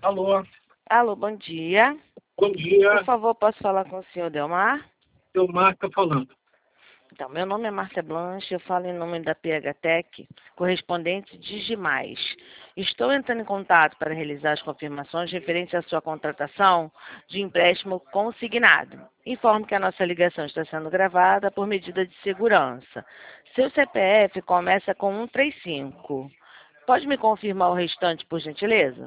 Alô, Alô, bom dia. bom dia. Por favor, posso falar com o senhor Delmar? Seu Marco está falando. Então, meu nome é Márcia Blanche, eu falo em nome da PHTEC, correspondente Digimais. Estou entrando em contato para realizar as confirmações referentes à sua contratação de empréstimo consignado. Informo que a nossa ligação está sendo gravada por medida de segurança. Seu CPF começa com 135. Pode me confirmar o restante, por gentileza?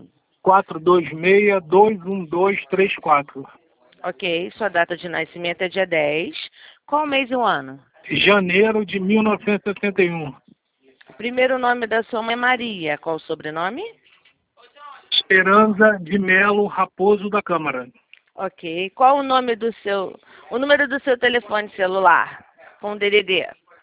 426-21234. Ok, sua data de nascimento é dia 10. Qual o mês e o ano? Janeiro de 1961. O primeiro nome da sua mãe é Maria. Qual o sobrenome? Esperança de Melo Raposo da Câmara. Ok. Qual o nome do seu... O número do seu telefone celular? Com DDD.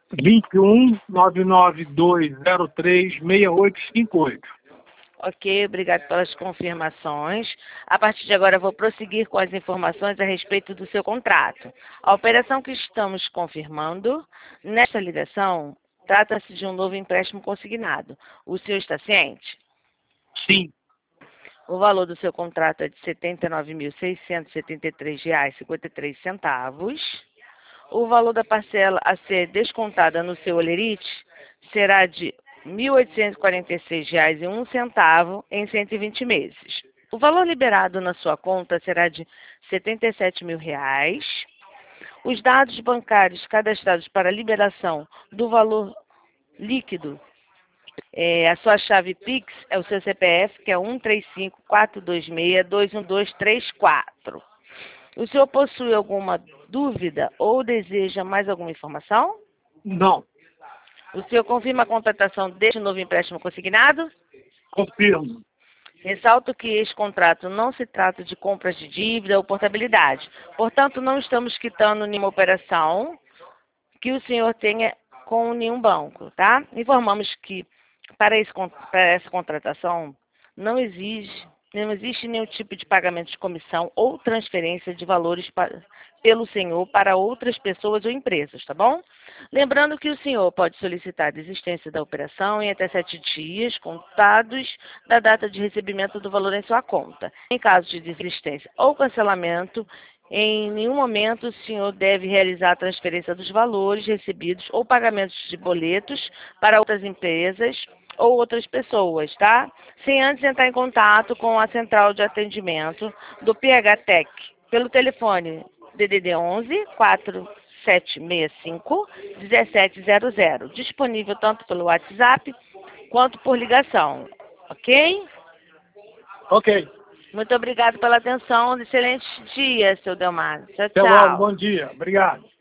21-99203-6858. Ok, obrigado pelas confirmações. A partir de agora, eu vou prosseguir com as informações a respeito do seu contrato. A operação que estamos confirmando, nesta ligação, trata-se de um novo empréstimo consignado. O senhor está ciente? Sim, O valor do seu contrato é de R$ 79.673,53. O valor da parcela a ser descontada no seu olerite será de R$ 1.846,01 em 120 meses. O valor liberado na sua conta será de R$ 77 mil. Os dados bancários cadastrados para liberação do valor líquido, a sua chave Pix é o seu CPF, que é 135-426-21234. O senhor possui alguma dúvida ou deseja mais alguma informação? não, O senhor confirma a contratação deste novo empréstimo consignado? confirmo. Ressalto que este contrato não se trata de compras de dívida ou portabilidade. Portanto, não estamos quitando nenhuma operação que o senhor tenha com nenhum banco, tá? Informamos que para essa contratação não existe nenhum tipo de pagamento de comissão ou transferência de valores pelo senhor para outras pessoas ou empresas, tá bom? Lembrando que o senhor pode solicitar a desistência da operação em até 7 dias, contados da data de recebimento do valor em sua conta. Em caso de desistência ou cancelamento, em nenhum momento o senhor deve realizar a transferência dos valores recebidos ou pagamentos de boletos para outras empresas ou outras pessoas, tá? Sem antes entrar em contato com a central de atendimento do PHTEC pelo telefone DDD 11 4765 1700, disponível tanto pelo WhatsApp quanto por ligação, ok? Ok, Muito obrigado pela atenção. Excelente dia, seu Delmar. Tchau, até logo, tchau. bom dia. Obrigado.